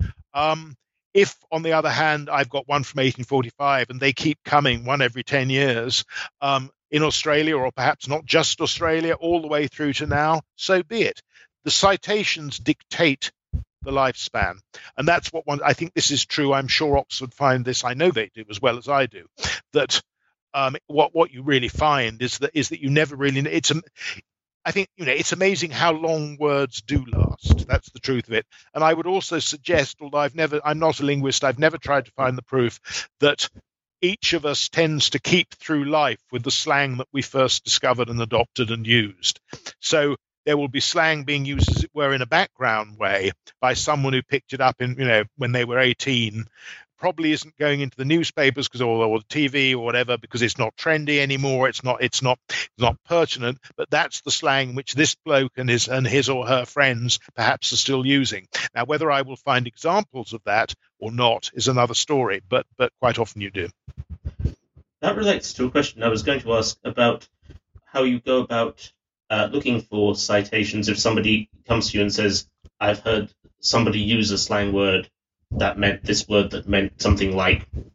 Um, if, on the other hand, I've got one from eighteen forty-five and they keep coming one every ten years, um, in Australia, or perhaps not just Australia, all the way through to now, so be it. The citations dictate the lifespan. And that's what one, I think this is true. I'm sure Oxford find this. I know they do as well as I do, that um, what, what you really find is that, is that you never really, it's, I think, you know, it's amazing how long words do last. That's the truth of it. And I would also suggest, although I've never, I'm not a linguist, I've never tried to find the proof that each of us tends to keep through life with the slang that we first discovered and adopted and used. So there will be slang being used, as it were, in a background way by someone who picked it up in, you know, when they were eighteen, probably isn't going into the newspapers because or, or the T V or whatever, because it's not trendy anymore. It's not, it's not, it's not pertinent. But that's the slang which this bloke and his and his or her friends perhaps are still using. Now, whether I will find examples of that or not is another story. But but quite often you do. That relates to a question I was going to ask about how you go about uh, looking for citations. If somebody comes to you and says, "I've heard somebody use a slang word that meant this word that meant something like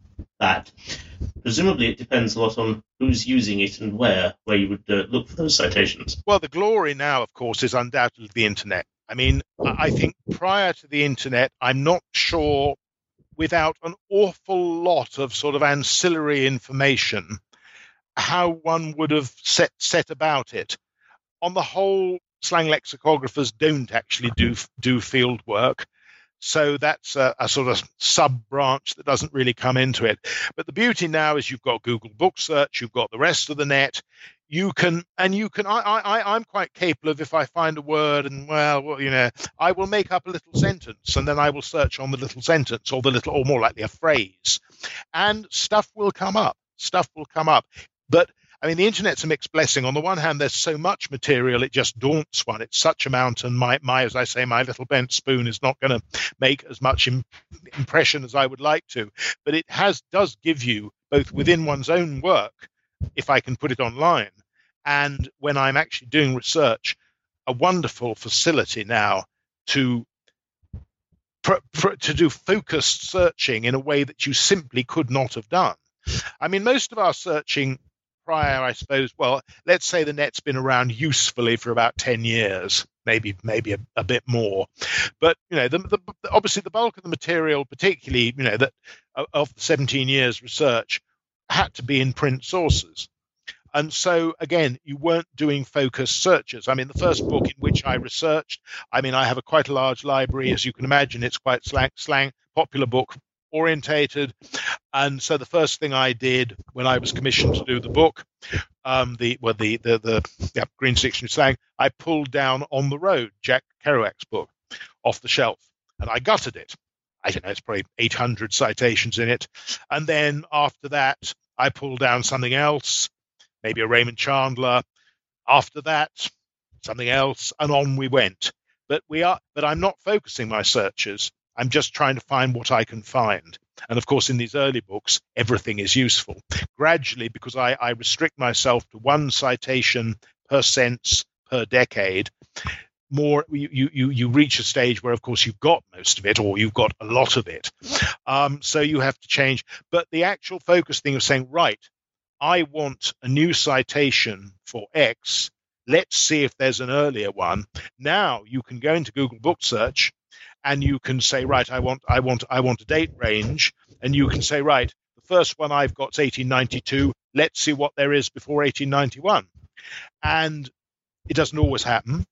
that. Presumably it depends a lot on who's using it and where, where you would uh, look for those citations. Well, the glory now, of course, is undoubtedly the internet. I mean, I think prior to the internet, I'm not sure, without an awful lot of sort of ancillary information, how one would have set, set about it. On the whole, slang lexicographers don't actually do do field work, so that's a, a sort of sub-branch that doesn't really come into it. But the beauty now is you've got Google Book Search, you've got the rest of the net. You can, and you can, I, I, I'm quite capable of, if I find a word and, well, you know, I will make up a little sentence and then I will search on the little sentence or the little, or more likely a phrase, and stuff will come up. Stuff will come up. But I mean, the internet's a mixed blessing. On the one hand, there's so much material, it just daunts one. It's such a mountain. My, my as I say, my little bent spoon is not going to make as much im- impression as I would like to. But it has does give you, both within one's own work, if I can put it online, and when I'm actually doing research, a wonderful facility now to pr- pr- to do focused searching in a way that you simply could not have done. I mean, most of our searching prior, I suppose, well, let's say the net's been around usefully for about ten years, maybe maybe a, a bit more. But, you know, the, the, obviously the bulk of the material, particularly, you know, that of the seventeen years research, had to be in print sources. And so, again, you weren't doing focused searches. I mean, the first book in which I researched, I mean, I have a quite a large library. As you can imagine, it's quite slang, slang popular book orientated. And so the first thing I did when I was commissioned to do the book, um, the well, the the the yeah, Green's Dictionary Slang, I pulled down On the Road, Jack Kerouac's book, off the shelf, and I gutted it. I don't know, it's probably eight hundred citations in it. And then after that, I pulled down something else, maybe a Raymond Chandler. After that, something else, and on we went. But we are. But I'm not focusing my searches. I'm just trying to find what I can find. And of course, in these early books, everything is useful. Gradually, because I, I restrict myself to one citation per sense per decade, more you, you you reach a stage where, of course, you've got most of it, or you've got a lot of it. Um, so you have to change. But the actual focus thing of saying, right, I want a new citation for X. Let's see if there's an earlier one. Now you can go into Google Book Search, and you can say, right, I want, I want, I want a date range, and you can say, right, the first one I've got is eighteen ninety-two. Let's see what there is before eighteen ninety-one, and it doesn't always happen.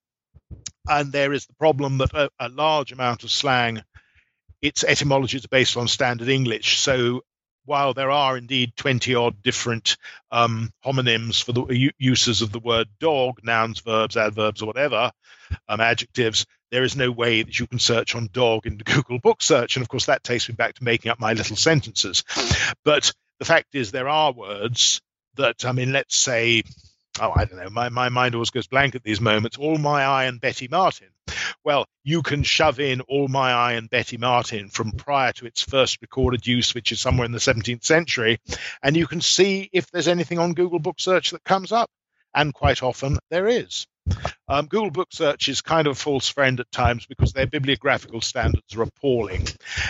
And there is the problem that a, a large amount of slang, its etymology is based on standard English. So while there are indeed twenty odd different um, homonyms for the u- uses of the word dog, nouns, verbs, adverbs, or whatever, um, adjectives, there is no way that you can search on dog into Google Book Search. And of course, that takes me back to making up my little sentences. But the fact is, there are words that, I mean, let's say, oh, I don't know, my, my mind always goes blank at these moments, All My Eye and Betty Martin. Well, you can shove in All My Eye and Betty Martin from prior to its first recorded use, which is somewhere in the seventeenth century, and you can see if there's anything on Google Book Search that comes up. And quite often there is. Um, Google Book Search is kind of a false friend at times because their bibliographical standards are appalling.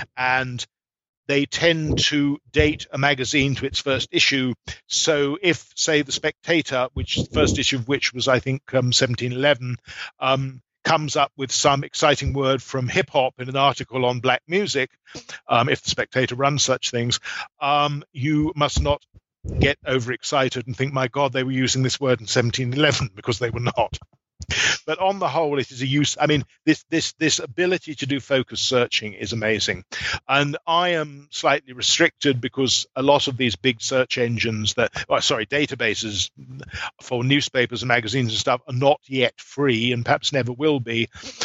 And they tend to date a magazine to its first issue. So if, say, The Spectator, which the first issue of which was, I think, um, seventeen eleven, um, comes up with some exciting word from hip-hop in an article on black music, um, if The Spectator runs such things, um, you must not get overexcited and think, my God, they were using this word in seventeen eleven, because they were not. But on the whole, it is a use. I mean, this this this ability to do focus searching is amazing. And I am slightly restricted because a lot of these big search engines that, oh, sorry, databases for newspapers and magazines and stuff are not yet free and perhaps never will be.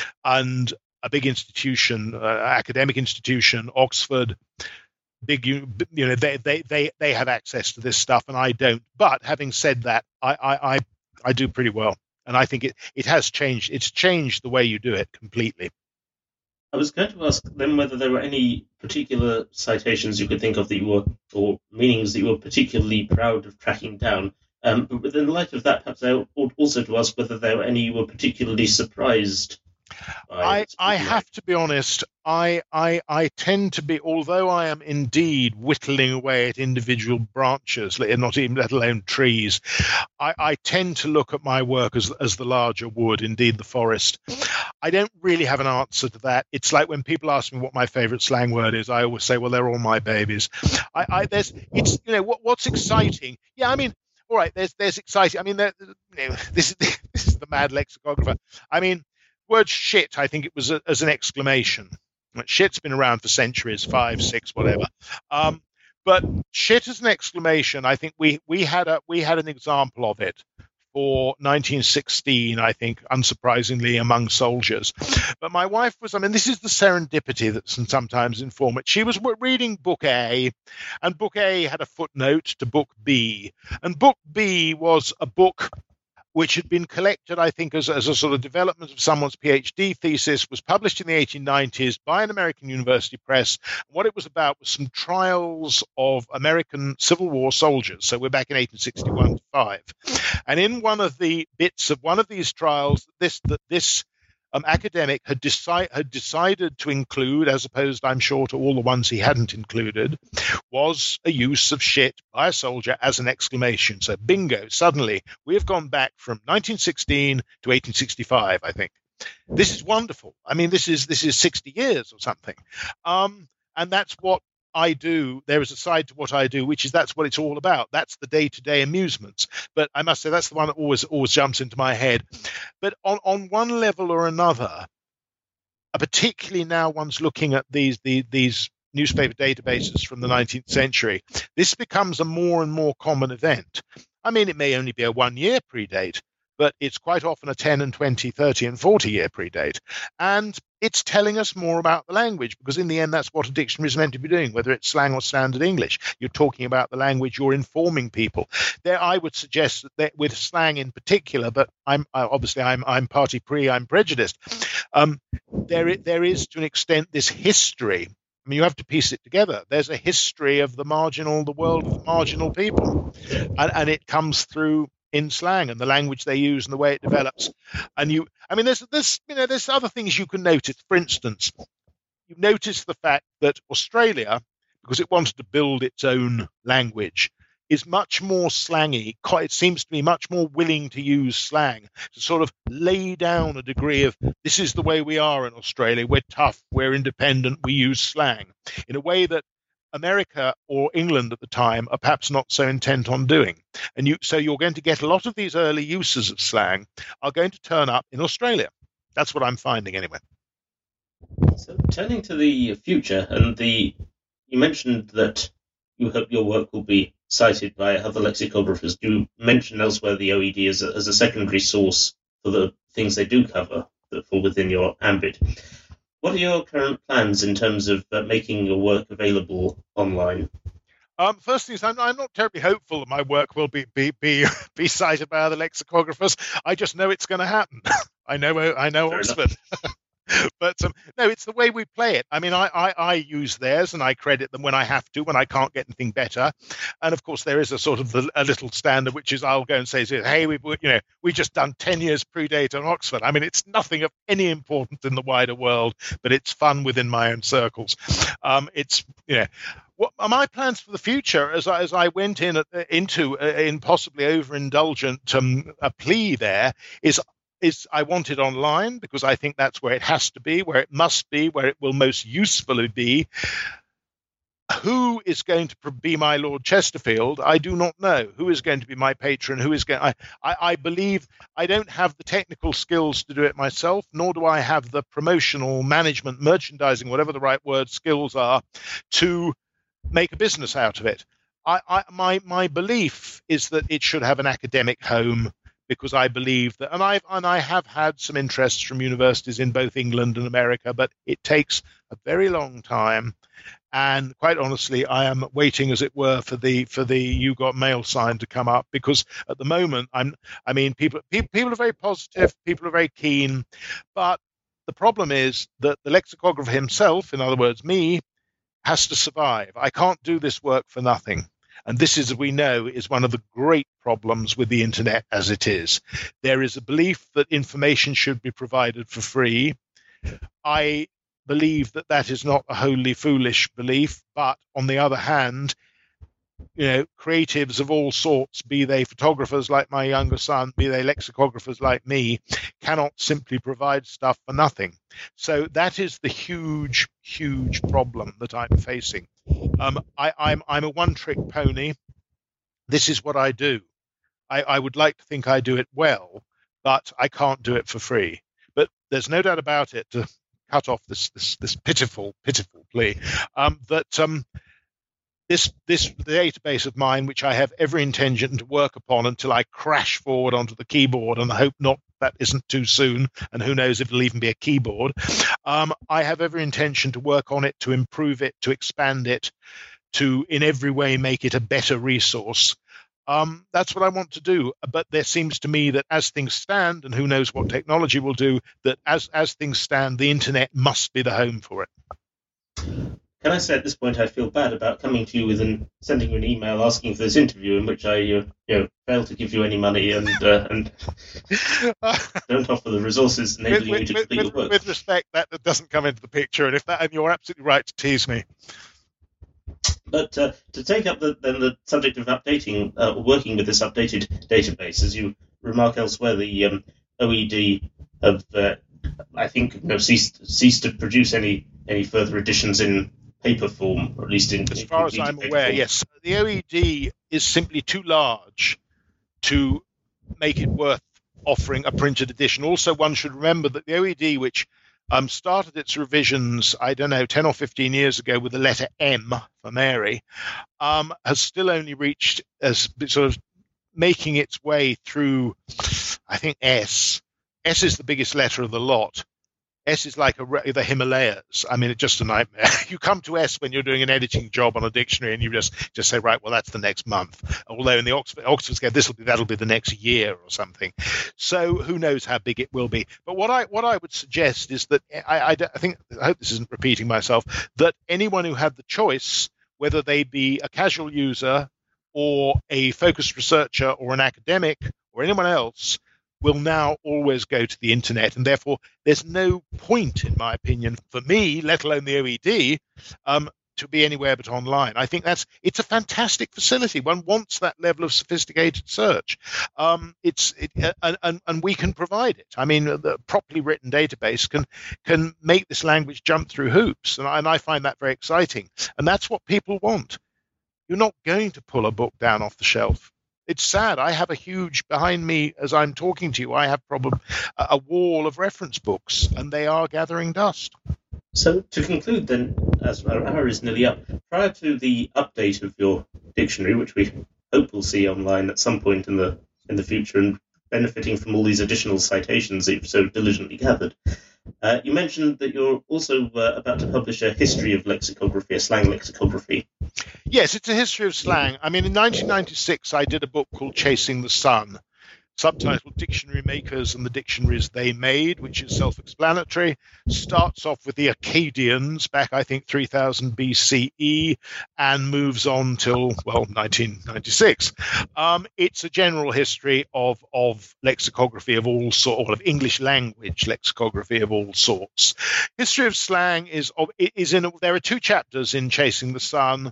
And a big institution, uh, academic institution, Oxford, big, you know, they, they, they, they have access to this stuff and I don't. But having said that, I, I, I, I do pretty well. And I think it, it has changed. It's changed the way you do it completely. I was going to ask then whether there were any particular citations you could think of that you were, or meanings that you were particularly proud of tracking down. Um, but in light of that, perhaps I ought also to ask whether there were any you were particularly surprised I, I have to be honest, I, I I tend to be, although I am indeed whittling away at individual branches, not even let alone trees, I, I tend to look at my work as, as the larger wood, indeed the forest. I don't really have an answer to that. It's like when people ask me what my favorite slang word is, I always say, well, they're all my babies. I, I there's, it's, you know, what, what's exciting? Yeah, I mean, all right, there's, there's exciting. I mean, there, you know, this is, this is the mad lexicographer. I mean, word shit, I think it was a, as an exclamation. Shit's been around for centuries, five, six, whatever. Um, but shit as an exclamation, I think we we had a we had an example of it for nineteen sixteen, I think, unsurprisingly, among soldiers. But my wife was, I mean, this is the serendipity that sometimes inform it. She was reading Book A, and Book A had a footnote to Book B. And Book B was a book which had been collected, I think, as, as a sort of development of someone's PhD thesis, was published in the eighteen nineties by an American university press. What it was about was some trials of American Civil War soldiers. So we're back in eighteen sixty-one to five. And in one of the bits of one of these trials, this that this um, academic had, deci- had decided to include, as opposed, I'm sure, to all the ones he hadn't included, was a use of shit by a soldier as an exclamation. So bingo, suddenly we have gone back from nineteen sixteen to eighteen sixty-five, I think. This is wonderful. I mean, this is this is sixty years or something. Um, and that's what I do. There is a side to what I do, which is that's what it's all about. That's the day-to-day amusements. But I must say that's the one that always always jumps into my head. But on, on one level or another, particularly now one's looking at these the, these newspaper databases from the nineteenth century, this becomes a more and more common event. I mean, it may only be a one-year predate, but it's quite often a ten and twenty, thirty and forty-year predate. And it's telling us more about the language, because in the end, that's what a dictionary is meant to be doing, whether it's slang or standard English. You're talking about the language, you're informing people. There, I would suggest that with slang in particular, but I'm obviously I'm I'm party pre, I'm prejudiced. Um, there, there is to an extent this history. I mean, you have to piece it together. There's a history of the marginal, the world of the marginal people, and, and it comes through in slang and the language they use and the way it develops. And you, I mean, there's this, you know, there's other things you can notice. For instance, you notice the fact that Australia, because it wanted to build its own language, is much more slangy. It seems to me much more willing to use slang to sort of lay down a degree of this is the way we are in Australia. We're tough, we're independent, we use slang in a way that America or England at the time are perhaps not so intent on doing. And you, so you're going to get a lot of these early uses of slang are going to turn up in Australia. That's what I'm finding anyway. So turning to the future, and the you mentioned that you hope your work will be cited by other lexicographers. Do you mention elsewhere the O E D as a, as a secondary source for the things they do cover that fall within your ambit? What are your current plans in terms of uh, making your work available online? Um, first thing is, I'm, I'm not terribly hopeful that my work will be be be, be cited by other lexicographers. I just know it's going to happen. I know I know Fair Oxford. But um, no, it's the way we play it. I mean, I, I, I use theirs and I credit them when I have to, when I can't get anything better. And of course, there is a sort of a, a little standard, which is I'll go and say, hey, we you know we just done ten years predate on Oxford. I mean, it's nothing of any importance in the wider world, but it's fun within my own circles. Um, it's you know. What are my plans for the future? As I, as I went in uh, into uh, in possibly overindulgent um, a plea, there is. Is I want it online because I think that's where it has to be, where it must be, where it will most usefully be. Who is going to be my Lord Chesterfield? I do not know. Who is going to be my patron? Who is going? I, I, I believe I don't have the technical skills to do it myself, nor do I have the promotional, management, merchandising, whatever the right word skills are, to make a business out of it. I, I my my belief is that it should have an academic home. Because I believe that, and I and I have had some interests from universities in both England and America, but it takes a very long time. And quite honestly, I am waiting, as it were, for the for the "you got mail" sign to come up. Because at the moment, I'm, I mean, people people, people are very positive, people are very keen, but the problem is that the lexicographer himself, in other words, me, has to survive. I can't do this work for nothing. And this is, we know, is one of the great problems with the internet as it is. There is a belief that information should be provided for free. I believe that that is not a wholly foolish belief, but on the other hand, you know, creatives of all sorts, be they photographers like my younger son, be they lexicographers like me, cannot simply provide stuff for nothing. So that is the huge, huge problem that I'm facing. Um, I, I'm, I'm a one-trick pony. This is what I do. I, I would like to think I do it well, but I can't do it for free. But there's no doubt about it, to cut off this this, this pitiful, pitiful plea, um, that um, This this database of mine, which I have every intention to work upon until I crash forward onto the keyboard, and I hope not that isn't too soon, and who knows if it'll even be a keyboard. Um, I have every intention to work on it, to improve it, to expand it, to in every way make it a better resource. Um, that's what I want to do. But there seems to me that as things stand, and who knows what technology will do, that as as things stand, the internet must be the home for it. Can I say at this point I feel bad about coming to you with and sending you an email asking for this interview in which I uh, you know fail to give you any money and uh, and don't offer the resources enabling with, you to with, complete with, your work. With respect, that, that doesn't come into the picture, and if that, and you're absolutely right to tease me. But uh, to take up the, then the subject of updating, uh, working with this updated database, as you remark elsewhere, the um, O E D have, uh, I think, you know, ceased ceased to produce any any further editions in paper form, or at least in as in far as I'm aware, form. Yes. The O E D is simply too large to make it worth offering a printed edition. Also, one should remember that the O E D, which um, started its revisions, I don't know, ten or fifteen years ago with the letter M for Mary, um, has still only reached as sort of making its way through, I think, S. S is the biggest letter of the lot. S is like a, the Himalayas. I mean, it's just a nightmare. You come to S when you're doing an editing job on a dictionary, and you just, just say, right, well, that's the next month. Although in the Oxford, Oxford scale, this will be that'll be the next year or something. So who knows how big it will be? But what I what I would suggest is that I, I, I think I hope this isn't repeating myself, that anyone who had the choice, whether they be a casual user or a focused researcher or an academic or anyone else, will now always go to the internet, and therefore there's no point, in my opinion, for me, let alone the O E D, um, to be anywhere but online. I think that's it's a fantastic facility. One wants that level of sophisticated search. Um, it's it, uh, and, and we can provide it. I mean, the properly written database can can make this language jump through hoops, and I, and I find that very exciting. And that's what people want. You're not going to pull a book down off the shelf. It's sad. I have a huge, behind me as I'm talking to you, I have probably a wall of reference books, and they are gathering dust. So to conclude then, as our hour is nearly up, prior to the update of your dictionary, which we hope we'll see online at some point in the in the future and benefiting from all these additional citations that you've so diligently gathered, uh, you mentioned that you're also uh, about to publish a history of lexicography, a slang lexicography. Yes, it's a history of slang. I mean, in nineteen ninety-six, I did a book called Chasing the Sun, subtitled Dictionary Makers and the Dictionaries They Made, which is self-explanatory. Starts off with the Akkadians back, I think, three thousand B C E, and moves on till, well, nineteen ninety-six. Um, it's a general history of, of lexicography of all sorts, of English language lexicography of all sorts. History of slang is, of, is in, there are two chapters in Chasing the Sun,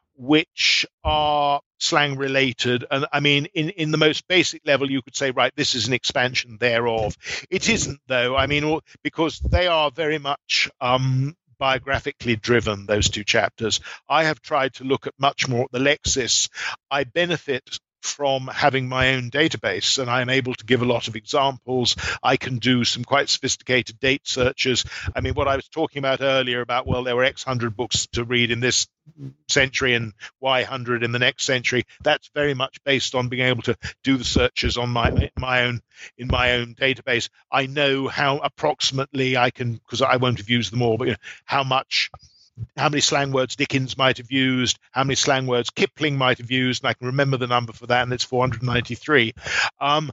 which are slang related. And I mean, in, in the most basic level, you could say, right, this is an expansion thereof. It isn't, though. I mean, because they are very much um, biographically driven, those two chapters. I have tried to look at much more at the lexis. I benefit from having my own database, and I'm able to give a lot of examples. I can do some quite sophisticated date searches. I mean, what I was talking about earlier about, well, there were X hundred books to read in this century and Y hundred in the next century. That's very much based on being able to do the searches on my my own in my own database. I know how approximately I can, because I won't have used them all, but you know, how much. How many slang words Dickens might have used, how many slang words Kipling might have used, and I can remember the number for that, and it's four hundred ninety-three. Um,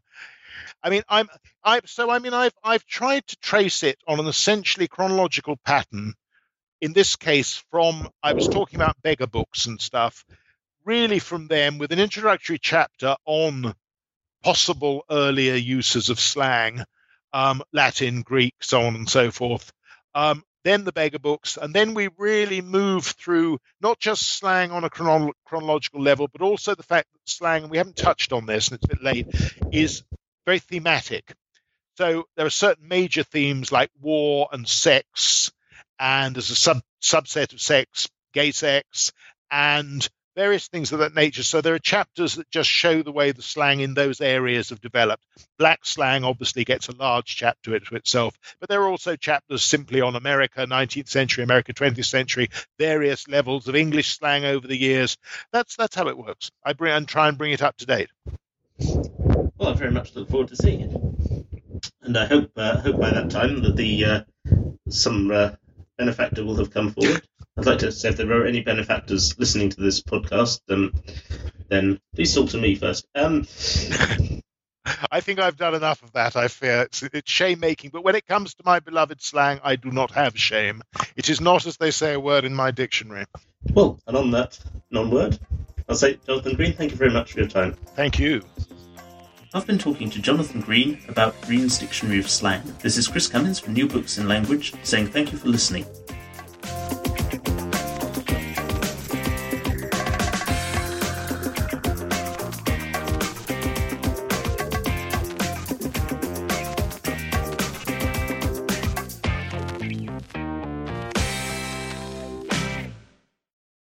I mean, I'm, I so I mean, I've I've tried to trace it on an essentially chronological pattern. In this case, from I was talking about beggar books and stuff, really from them with an introductory chapter on possible earlier uses of slang, um, Latin, Greek, so on and so forth. Um, then the beggar books, and then we really move through not just slang on a chrono- chronological level, but also the fact that slang, and we haven't touched on this, and it's a bit late, is very thematic. So there are certain major themes like war and sex, and as a sub subset of sex, gay sex, and various things of that nature. So there are chapters that just show the way the slang in those areas have developed. Black slang obviously gets a large chapter to itself, but there are also chapters simply on America, nineteenth century, America, twentieth century, various levels of English slang over the years. That's that's how it works. I bring and try and bring it up to date. Well, I very much look forward to seeing it, and I hope uh, hope by that time that the uh, some uh, benefactor will have come forward. I'd like to say if there are any benefactors listening to this podcast, um, then please talk to me first. Um, I think I've done enough of that, I fear. It's, it's shame-making, but when it comes to my beloved slang, I do not have shame. It is not, as they say, a word in my dictionary. Well, and on that non-word, I'll say, Jonathan Green, thank you very much for your time. Thank you. I've been talking to Jonathan Green about Green's Dictionary of Slang. This is Chris Cummins from New Books in Language, saying thank you for listening.